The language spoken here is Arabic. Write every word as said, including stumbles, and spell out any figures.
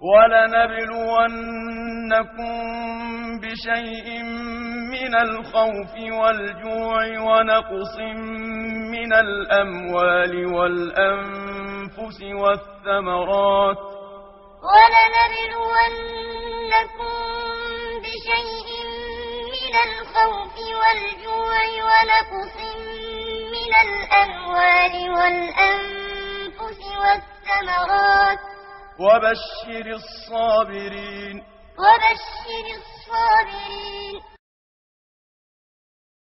ولنبلونكم بشيء من الخوف والجوع ونقص من الأموال والأنفس والثمرات ولنبلونكم بشيء من الخوف والجوع ونقص من الأموال والأنفس والثمرات وبشر الصابرين وبشر الصابرين